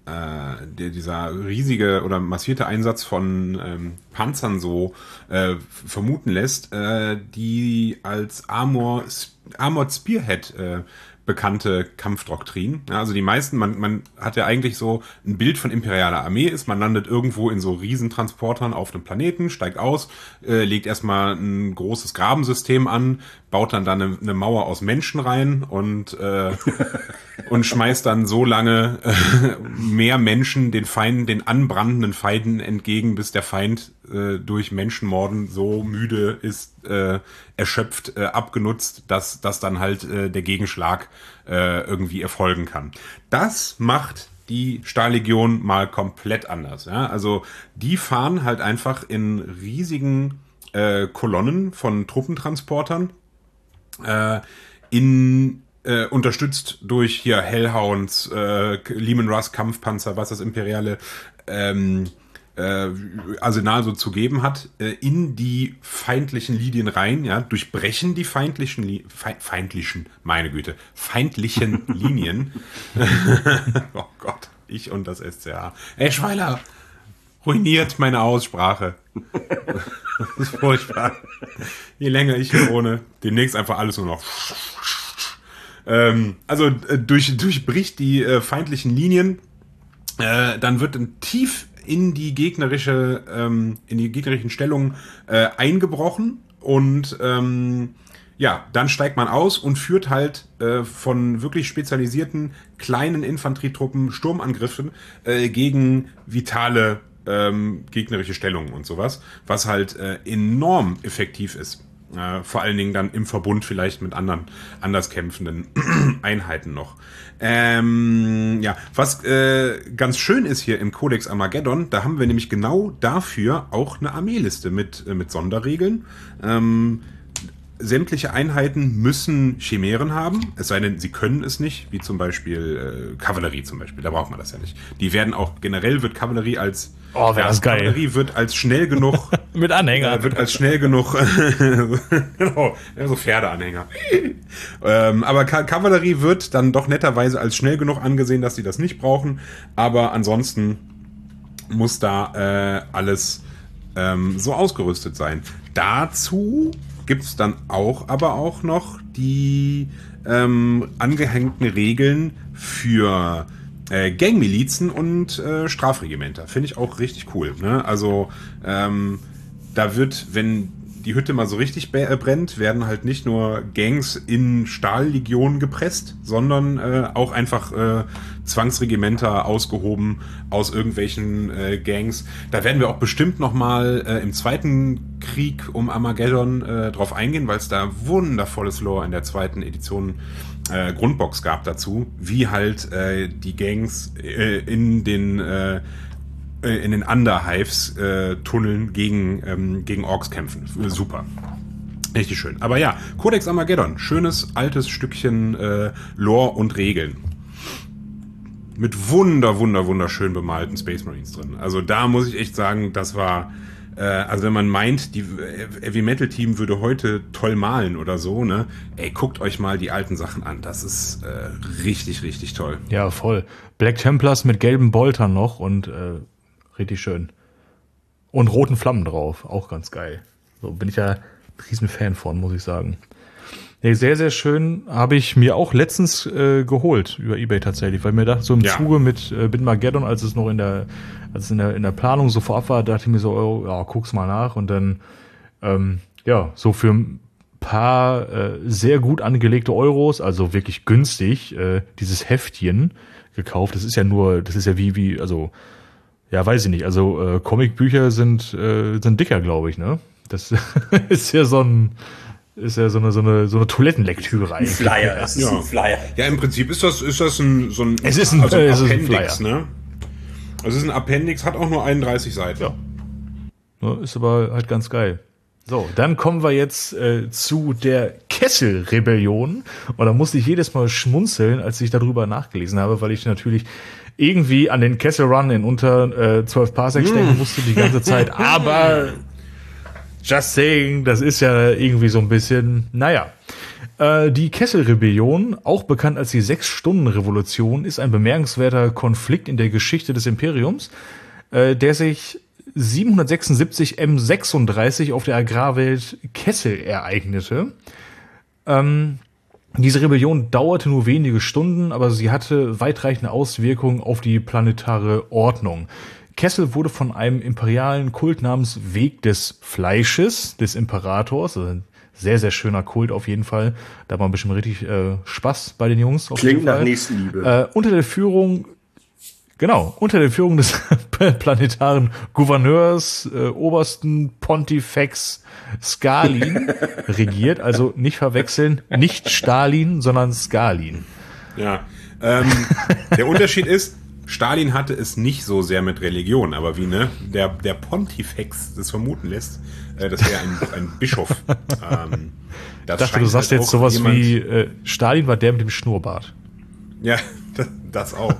riesige oder massierte Einsatz von Panzern so vermuten lässt, die als Armored Spearhead bekannte Kampfdoktrin. Ja, also die meisten, man hat ja eigentlich so ein Bild von imperialer Armee man landet irgendwo in so Riesentransportern auf einem Planeten, steigt aus, legt erstmal ein großes Grabensystem an, baut dann da eine Mauer aus Menschen rein und schmeißt dann so lange mehr Menschen den anbrandenden Feinden entgegen, bis der Feind durch Menschenmorden so müde ist, erschöpft, abgenutzt, dass dann halt der Gegenschlag irgendwie erfolgen kann. Das macht die Stahllegion mal komplett anders. Ja? Also die fahren halt einfach in riesigen Kolonnen von Truppentransportern, unterstützt durch hier Hellhounds, Leman Russ Kampfpanzer, was das imperiale Arsenal so zu geben hat, in die feindlichen Linien rein, ja, durchbrechen die feindlichen Linien. Oh Gott, ich und das SCA. Ey, Schweiler, ruiniert meine Aussprache. Das ist furchtbar. Je länger ich hier wohne, demnächst einfach alles nur noch. Also durchbricht die feindlichen Linien, dann wird tief in die gegnerischen Stellungen eingebrochen und ja, dann steigt man aus und führt halt von wirklich spezialisierten kleinen Infanterietruppen Sturmangriffen gegen vitale gegnerische Stellungen und sowas, was halt enorm effektiv ist. Vor allen Dingen dann im Verbund vielleicht mit anders kämpfenden Einheiten noch. Ja, was ganz schön ist hier im Codex Armageddon, da haben wir nämlich genau dafür auch eine Armeeliste mit Sonderregeln. Sämtliche Einheiten müssen Chimären haben, es sei denn, sie können es nicht, wie zum Beispiel Kavallerie zum Beispiel, da braucht man das ja nicht. Die werden auch, generell wird Kavallerie als Kavallerie wird als schnell genug mit Anhänger. Wird als schnell genug genau, so Pferdeanhänger. Aber Kavallerie wird dann doch netterweise als schnell genug angesehen, dass sie das nicht brauchen, aber ansonsten muss da alles so ausgerüstet sein. Dazu gibt's dann aber auch noch die angehängten Regeln für Gangmilizen und Strafregimenter. Finde ich auch richtig cool. Ne? Also da wird, wenn die Hütte mal so richtig brennt, werden halt nicht nur Gangs in Stahllegionen gepresst, sondern auch einfach Zwangsregimenter ausgehoben aus irgendwelchen Gangs. Da werden wir auch bestimmt nochmal im zweiten Krieg um Armageddon drauf eingehen, weil es da wundervolles Lore in der zweiten Edition Grundbox gab dazu, wie halt die Gangs in den Underhives Tunneln gegen Orks kämpfen. Super. Richtig schön. Aber ja, Codex Armageddon. Schönes, altes Stückchen Lore und Regeln. Mit wunderschön bemalten Space Marines drin. Also da muss ich echt sagen, das war... Also wenn man meint, die Heavy Metal Team würde heute toll malen oder so, ne? Ey, guckt euch mal die alten Sachen an. Das ist richtig toll. Ja, voll. Black Templars mit gelben Boltern noch und richtig schön. Und roten Flammen drauf. Auch ganz geil. So bin ich ja ein riesen Fan von, muss ich sagen. Nee, sehr schön. Habe ich mir auch letztens geholt über eBay tatsächlich, weil mir dachte, so im Zuge mit Armageddon, als es noch in der Planung so vorab war, dachte ich mir so, oh, ja, guck's mal nach und dann so für ein paar sehr gut angelegte Euros, also wirklich günstig, dieses Heftchen gekauft. Das ist ja wie, also ja, weiß ich nicht. Also Comicbücher sind dicker, glaube ich, ne? Das ist ja so eine Toilettenlektüre eigentlich. Flyer, es ist ein Flyer. Ja, im Prinzip ist das ein Appendix, ne? Es ist ein Appendix, hat auch nur 31 Seiten. Ja, ist aber halt ganz geil. So, dann kommen wir jetzt zu der Kessel-Rebellion. Und da musste ich jedes Mal schmunzeln, als ich darüber nachgelesen habe, weil ich natürlich irgendwie an den Kessel Run in unter 12 Parsecs denken musste die ganze Zeit. Aber just saying, das ist ja irgendwie so ein bisschen, naja. Die Kessel-Rebellion, auch bekannt als die 6-Stunden-Revolution, ist ein bemerkenswerter Konflikt in der Geschichte des Imperiums, der sich 776 M36 auf der Agrarwelt Kessel ereignete. Diese Rebellion dauerte nur wenige Stunden, aber sie hatte weitreichende Auswirkungen auf die planetare Ordnung. Kessel wurde von einem imperialen Kult namens Weg des Fleisches des Imperators, also ein sehr schöner Kult auf jeden Fall, da war bestimmt richtig Spaß bei den Jungs. Klingt nach Nächstenliebe. Unter der Führung des planetaren Gouverneurs, Obersten Pontifex Skalin regiert, also nicht verwechseln, nicht Stalin, sondern Skalin. Ja, der Unterschied ist, Stalin hatte es nicht so sehr mit Religion, aber wie der Pontifex das vermuten lässt, das wäre ein Bischof. Ich dachte, du sagst jetzt sowas wie Stalin war der mit dem Schnurrbart. Ja, das auch.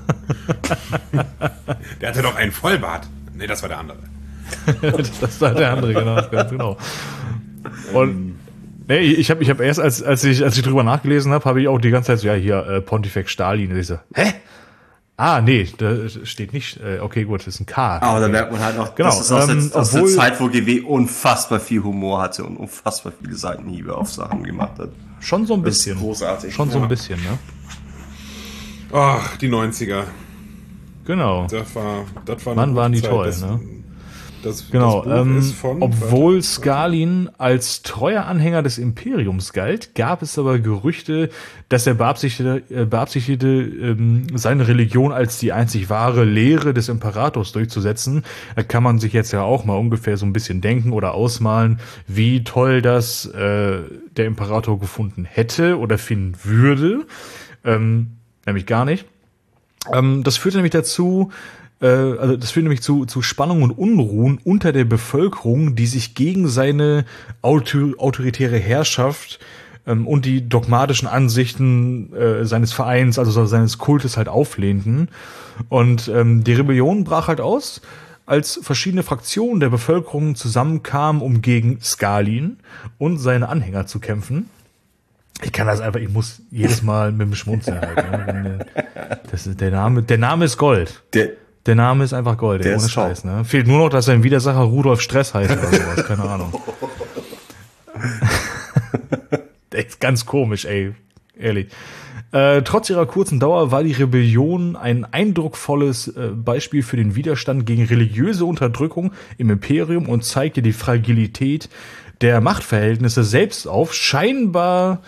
Der hatte doch einen Vollbart. Nee, das war der andere. Das war der andere, genau. Und ich habe erst, als ich drüber nachgelesen habe ich auch die ganze Zeit so, ja, hier, Pontifex Stalin. Und ich so, hä? Ah, nee, da steht nicht, okay, gut, das ist ein K. Aber da merkt man halt auch, genau, das ist aus der Zeit, wo GW unfassbar viel Humor hatte und unfassbar viele Seitenhiebe auf Sachen gemacht hat. Schon so ein bisschen. Das ist großartig. Schon so ein bisschen, ne? Ach, die 90er. Genau. Das war Wann waren die toll, ne? Das Buch ist von, obwohl Skalin als treuer Anhänger des Imperiums galt, gab es aber Gerüchte, dass er beabsichtigte, seine Religion als die einzig wahre Lehre des Imperators durchzusetzen. Da kann man sich jetzt ja auch mal ungefähr so ein bisschen denken oder ausmalen, wie toll das der Imperator gefunden hätte oder finden würde. Nämlich gar nicht. Das führte nämlich dazu, zu Spannungen und Unruhen unter der Bevölkerung, die sich gegen seine autoritäre Herrschaft und die dogmatischen Ansichten seines Vereins, also seines Kultes halt auflehnten. Und die Rebellion brach halt aus, als verschiedene Fraktionen der Bevölkerung zusammenkamen, um gegen Skalin und seine Anhänger zu kämpfen. Ich muss jedes Mal mit dem Schmunzeln halt. Ne? Der Name ist Gold. Der Name ist einfach Gold, ohne Scheiß. Ne? Fehlt nur noch, dass sein Widersacher Rudolf Stress heißt oder sowas, keine Ahnung. Der ist ganz komisch, ey, ehrlich. Trotz ihrer kurzen Dauer war die Rebellion ein eindrucksvolles Beispiel für den Widerstand gegen religiöse Unterdrückung im Imperium und zeigte die Fragilität der Machtverhältnisse selbst auf, scheinbar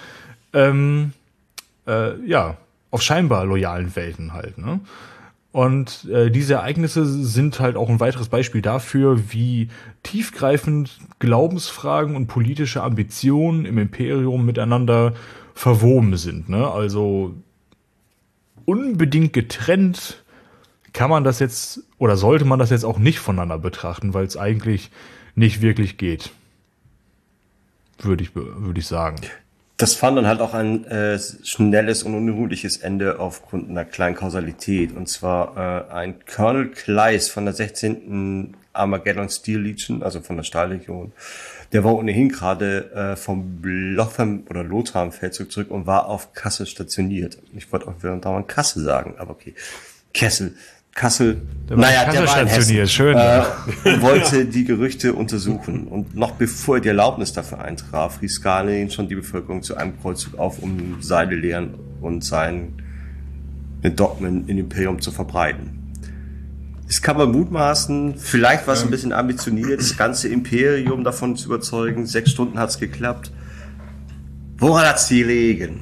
auf scheinbar loyalen Welten halt, ne? Und diese Ereignisse sind halt auch ein weiteres Beispiel dafür, wie tiefgreifend Glaubensfragen und politische Ambitionen im Imperium miteinander verwoben sind, ne? Also unbedingt getrennt kann man das jetzt oder sollte man das jetzt auch nicht voneinander betrachten, weil es eigentlich nicht wirklich geht. Würde ich sagen. Das fand dann halt auch ein schnelles und unruhiges Ende aufgrund einer kleinen Kausalität. Und zwar ein Colonel Kleiss von der 16. Armageddon Steel Legion, also von der Stahllegion. Der war ohnehin gerade vom Lothar-Feldzug zurück und war auf Kassel stationiert. Ich wollte auch wieder dauernd Kassel sagen, aber okay. Kassel. Der war in Hessen. Schön. Und wollte die Gerüchte untersuchen. Und noch bevor er die Erlaubnis dafür eintraf, rief Stalin schon die Bevölkerung zu einem Kreuzzug auf, um seine Lehren und seine Dogmen im Imperium zu verbreiten. Das kann man mutmaßen, vielleicht war es ein bisschen ambitioniert, das ganze Imperium davon zu überzeugen. 6 Stunden hat's geklappt. Woran hat's die gelegen?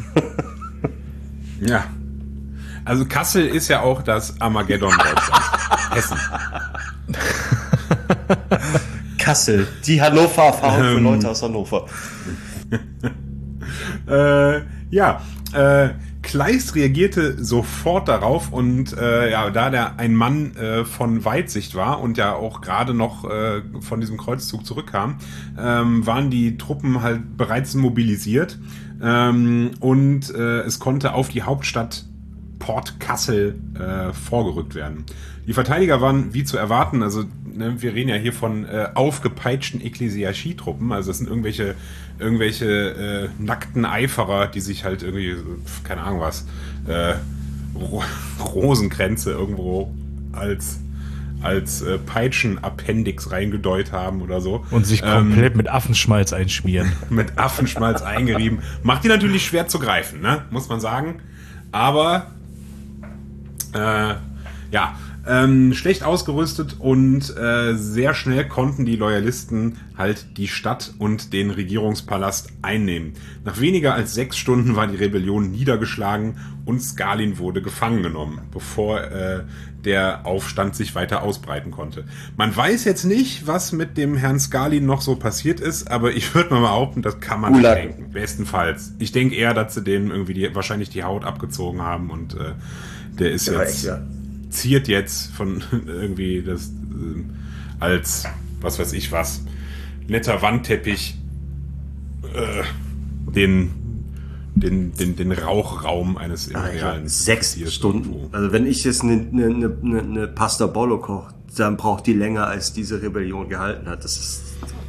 Ja. Also Kassel ist ja auch das Armageddon Deutschlands. Hessen. Kassel, die Hannover-Erfahrung für Leute aus Hannover. Kleiss reagierte sofort darauf und da der ein Mann von Weitsicht war und ja auch gerade noch von diesem Kreuzzug zurückkam, waren die Truppen halt bereits mobilisiert und es konnte auf die Hauptstadt Port Kassel vorgerückt werden. Die Verteidiger waren wie zu erwarten, also wir reden ja hier von aufgepeitschten Ekklesiarchietruppen, also das sind irgendwelche nackten Eiferer, die sich halt irgendwie, keine Ahnung was, Rosenkränze irgendwo als Peitschenappendix reingedeutet haben oder so. Und sich komplett mit Affenschmalz einschmieren. Mit Affenschmalz eingerieben. Macht die natürlich schwer zu greifen, ne? Muss man sagen. Aber schlecht ausgerüstet und sehr schnell konnten die Loyalisten halt die Stadt und den Regierungspalast einnehmen. Nach weniger als 6 Stunden war die Rebellion niedergeschlagen und Stalin wurde gefangen genommen, bevor der Aufstand sich weiter ausbreiten konnte. Man weiß jetzt nicht, was mit dem Herrn Stalin noch so passiert ist, aber ich würde mal behaupten, das kann man nicht denken. Bestenfalls. Ich denke eher, dass sie denen irgendwie wahrscheinlich die Haut abgezogen haben und der ist ziert jetzt von irgendwie das als was weiß ich was netter Wandteppich den Rauchraum eines imperialen 6 Stunden. Also wenn ich jetzt eine Pasta Bollo koche, dann braucht die länger, als diese Rebellion gehalten hat. Das ist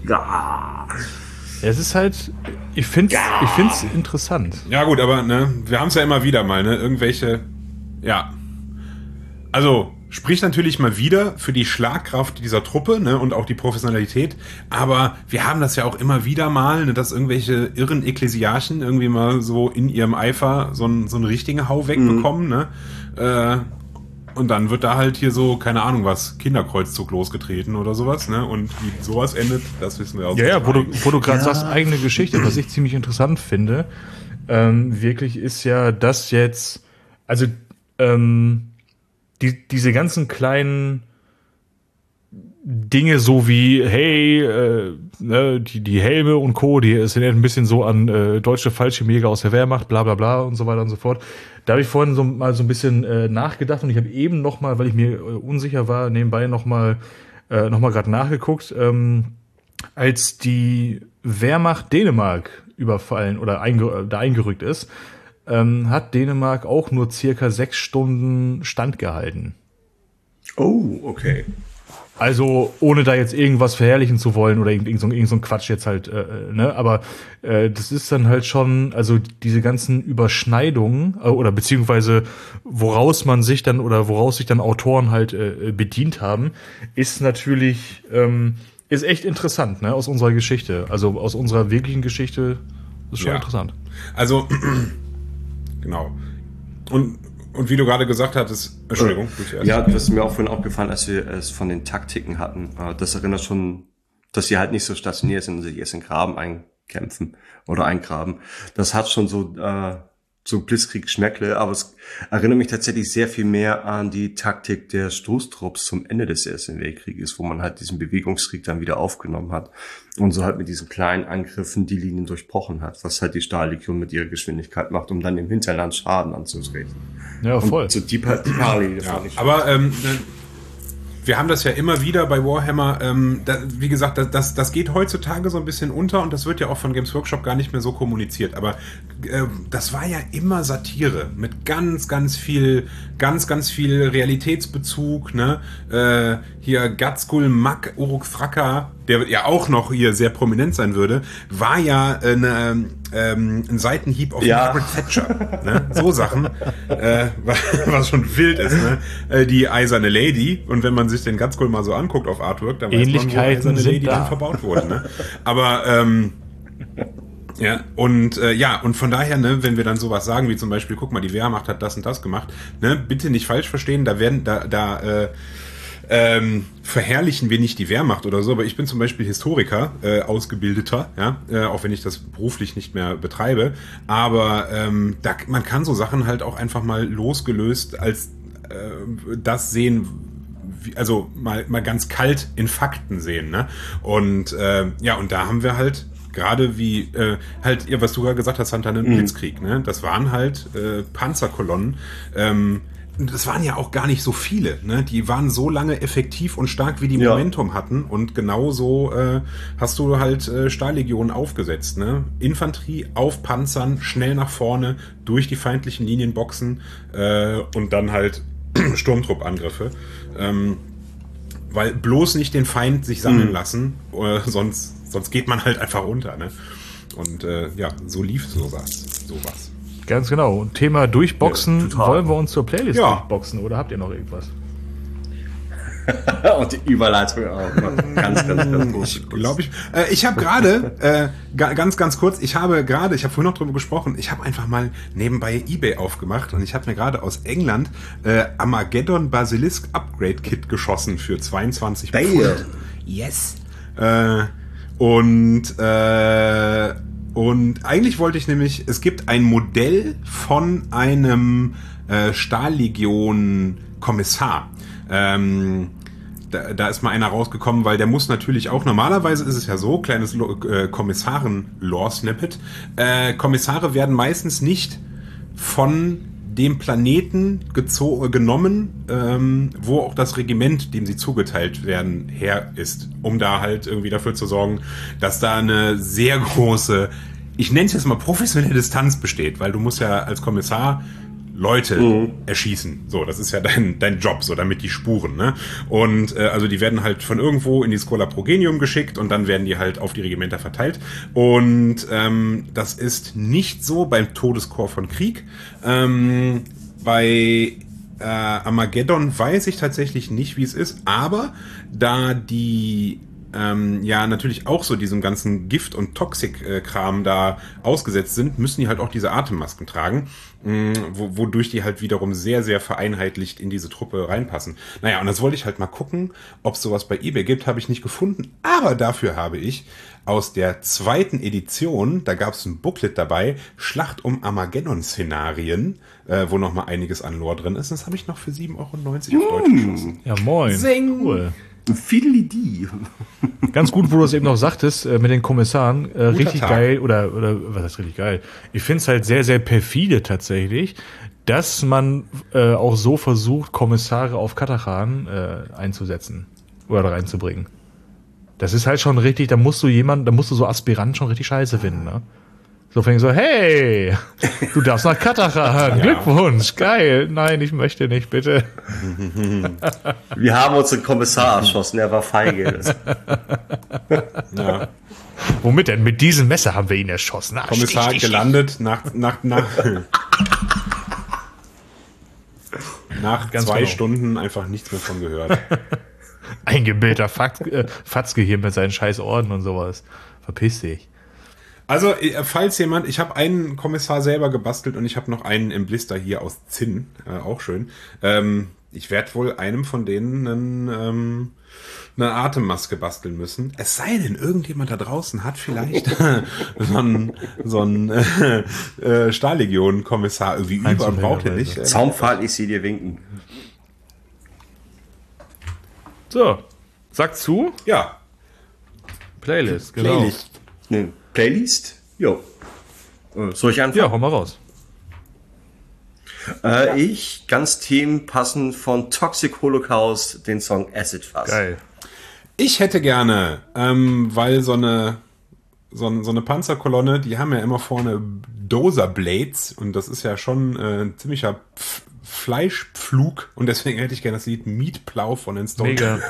es ist halt, ich find's interessant. Ja gut, aber ne, wir haben es ja immer wieder mal, ne, irgendwelche, ja. Also, spricht natürlich mal wieder für die Schlagkraft dieser Truppe, ne, und auch die Professionalität, aber wir haben das ja auch immer wieder mal, ne, dass irgendwelche irren Ekklesiarchen irgendwie mal so in ihrem Eifer so einen richtigen Hau wegbekommen, ne, und dann wird da halt hier so, keine Ahnung was, Kinderkreuzzug losgetreten oder sowas, ne, und wie sowas endet, das wissen wir auch. Ja, wo du gerade sagst, eigene Geschichte, was ich ziemlich interessant finde, wirklich ist ja, dass jetzt, also, diese ganzen kleinen Dinge, so wie, hey, die Helme und Co., die ist ja ein bisschen so an deutsche Fallschirmjäger aus der Wehrmacht, bla bla bla und so weiter und so fort. Da habe ich vorhin mal so ein bisschen nachgedacht und ich habe eben noch mal, weil ich mir unsicher war, nebenbei noch mal gerade nachgeguckt, als die Wehrmacht Dänemark überfallen oder da eingerückt ist, hat Dänemark auch nur circa 6 Stunden standgehalten. Oh, okay. Also, ohne da jetzt irgendwas verherrlichen zu wollen oder irgend so ein Quatsch jetzt halt, ne, aber das ist dann halt schon, also diese ganzen Überschneidungen oder beziehungsweise woraus sich dann Autoren halt bedient haben, ist natürlich, ist echt interessant, ne, aus unserer Geschichte, also aus unserer wirklichen Geschichte, ist schon interessant. Also Genau. Und wie du gerade gesagt hattest, Entschuldigung. Ja, das ist mir auch vorhin aufgefallen, als wir es von den Taktiken hatten. Das erinnert schon, dass sie halt nicht so stationiert sind und sich erst in Graben einkämpfen oder eingraben. Das hat schon so Blitzkrieg-Schmeckle, aber es erinnert mich tatsächlich sehr viel mehr an die Taktik der Stoßtrupps zum Ende des Ersten Weltkrieges, wo man halt diesen Bewegungskrieg dann wieder aufgenommen hat und so halt mit diesen kleinen Angriffen die Linien durchbrochen hat, was halt die Stahllegion mit ihrer Geschwindigkeit macht, um dann im Hinterland Schaden anzutreten. Ja, voll. Und so die Parallele Ja, fand ich aber wir haben das ja immer wieder bei Warhammer, wie gesagt, das geht heutzutage so ein bisschen unter und das wird ja auch von Games Workshop gar nicht mehr so kommuniziert, aber das war ja immer Satire mit ganz viel Realitätsbezug, ne? Hier Gatzgul Mak Uruk Thraka, der ja auch noch hier sehr prominent sein würde, war ja ein Seitenhieb auf Margaret Thatcher, ne? So Sachen, was schon wild ist, ne? Die eiserne Lady, und wenn man sich den Gatzgul mal so anguckt auf Artwork, dann weiß man, wo die eiserne Lady dann verbaut wurde, ne? Aber ja, und von daher, ne, wenn wir dann sowas sagen, wie zum Beispiel, guck mal, die Wehrmacht hat das und das gemacht, ne, bitte nicht falsch verstehen, verherrlichen wir nicht die Wehrmacht oder so, aber ich bin zum Beispiel Historiker, Ausgebildeter, ja, auch wenn ich das beruflich nicht mehr betreibe, aber man kann so Sachen halt auch einfach mal losgelöst als das sehen, also mal ganz kalt in Fakten sehen, ne? Und und da haben wir halt gerade wie was du gerade gesagt hast, Santa, einen Blitzkrieg, ne? Das waren halt Panzerkolonnen. Das waren ja auch gar nicht so viele, ne? Die waren so lange effektiv und stark, wie die Momentum hatten. Und genauso hast du halt Stahllegionen aufgesetzt, ne? Infanterie auf Panzern, schnell nach vorne, durch die feindlichen Linien boxen und dann halt Sturmtruppangriffe. Weil bloß nicht den Feind sich sammeln lassen, sonst geht man halt einfach unter, ne? Und so lief sowas. Ganz genau. Und Thema Durchboxen, wollen wir uns zur Playlist Ja. durchboxen oder habt ihr noch irgendwas? Und die Überleitung auch. Ganz gut. Glaube ich. Ich habe gerade, ganz kurz, ich habe vorhin noch drüber gesprochen, ich habe einfach mal nebenbei eBay aufgemacht und ich habe mir gerade aus England Armageddon Basilisk Upgrade Kit geschossen für 22 Pfund. Yes. Und eigentlich wollte ich nämlich, es gibt ein Modell von einem Stahllegion-Kommissar. Da ist mal einer rausgekommen, weil der muss natürlich auch, normalerweise ist es ja so, kleines Kommissaren-Lore-Snippet, Kommissare werden meistens nicht von dem Planeten genommen, wo auch das Regiment, dem sie zugeteilt werden, her ist, um da halt irgendwie dafür zu sorgen, dass da eine sehr große, ich nenne es jetzt mal professionelle Distanz besteht, weil du musst ja als Kommissar Leute erschießen. So, das ist ja dein Job, so damit die Spuren, ne? Und also die werden halt von irgendwo in die Schola Progenium geschickt und dann werden die halt auf die Regimenter verteilt. Und das ist nicht so beim Todeskorps von Krieg. Bei Armageddon weiß ich tatsächlich nicht, wie es ist, aber da die natürlich auch so diesem ganzen Gift- und Toxik-Kram da ausgesetzt sind, müssen die halt auch diese Atemmasken tragen, wodurch die halt wiederum sehr, sehr vereinheitlicht in diese Truppe reinpassen. Naja, und das wollte ich halt mal gucken, ob es sowas bei eBay gibt, habe ich nicht gefunden, aber dafür habe ich aus der 2. Edition, da gab es ein Booklet dabei, Schlacht um Armageddon-Szenarien, wo noch mal einiges an Lore drin ist. Das habe ich noch für 7,90 € auf Deutsch geschossen. Ja, moin. Sing. Cool. Fiddly-dee. Ganz gut, wo du es eben noch sagtest, mit den Kommissaren, richtig Tag. geil, oder was heißt richtig geil? Ich finde es halt sehr, sehr perfide tatsächlich, dass man auch so versucht, Kommissare auf Katachan einzusetzen oder da reinzubringen. Das ist halt schon richtig, da musst du so Aspiranten schon richtig scheiße finden, ne? So fängt so, hey, du darfst nach Katachan, Glückwunsch, geil. Nein, ich möchte nicht, bitte. Wir haben unseren Kommissar erschossen, er war feige. Ja. Womit denn? Mit diesem Messer haben wir ihn erschossen. Ach, Kommissar stich. gelandet nach Ganz 2 genau. Stunden einfach nichts mehr von gehört. Eingebildeter Fatzke hier mit seinen scheiß Orden und sowas. Verpiss dich. Also, falls jemand, ich habe einen Kommissar selber gebastelt und ich habe noch einen im Blister hier aus Zinn, auch schön. Ich werde wohl einem von denen eine Atemmaske basteln müssen. Es sei denn, irgendjemand da draußen hat vielleicht so einen Stahllegion-Kommissar irgendwie über, braucht ihr nicht. Zaunpfahl, ich sehe dir winken. So, sag zu. Ja. Playlist, genau. Playlist? Jo. Soll ich anfangen? Ja, hau mal raus. Ich, ganz themenpassend von Toxic Holocaust, den Song Acid Fuzz. Geil. Ich hätte gerne, weil so eine Panzerkolonne, die haben ja immer vorne Dozer-Blades und das ist ja schon ein ziemlicher Fleischpflug und deswegen hätte ich gerne das Lied Meatplow von den Stone Mega.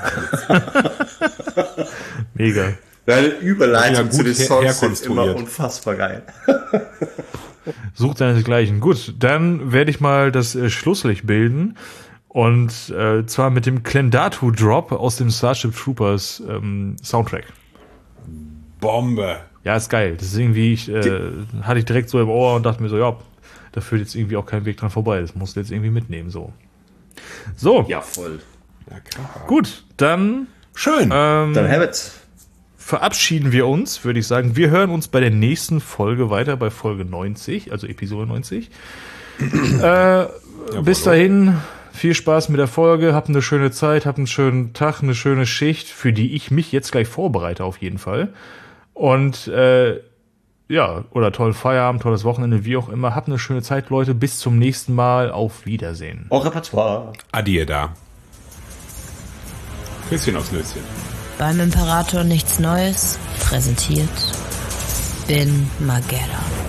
Mega. Deine Überleitung gut zu den Songs ist immer herkonstruiert. unfassbar geil. Sucht seinesgleichen. Gut, dann werde ich mal das Schlusslicht bilden. Und zwar mit dem Clendatu Drop aus dem Starship Troopers Soundtrack. Bombe. Ja, ist geil. Das ist irgendwie, hatte ich direkt so im Ohr und dachte mir so, ja, da führt jetzt irgendwie auch kein Weg dran vorbei. Das musst du jetzt irgendwie mitnehmen. So. Ja, voll. Ja, klar. Gut, dann Schön. Dann Habits. verabschieden wir uns, würde ich sagen. Wir hören uns bei der nächsten Folge weiter, bei Folge 90, also Episode 90. Bis dahin, viel Spaß mit der Folge, habt eine schöne Zeit, habt einen schönen Tag, eine schöne Schicht, für die ich mich jetzt gleich vorbereite auf jeden Fall. Und oder tollen Feierabend, tolles Wochenende, wie auch immer. Habt eine schöne Zeit, Leute. Bis zum nächsten Mal. Auf Wiedersehen. Au Repertoire. Adieu da. Küsschen aufs Nüsschen. Beim Imperator nichts Neues, präsentiert Bin Mageddon.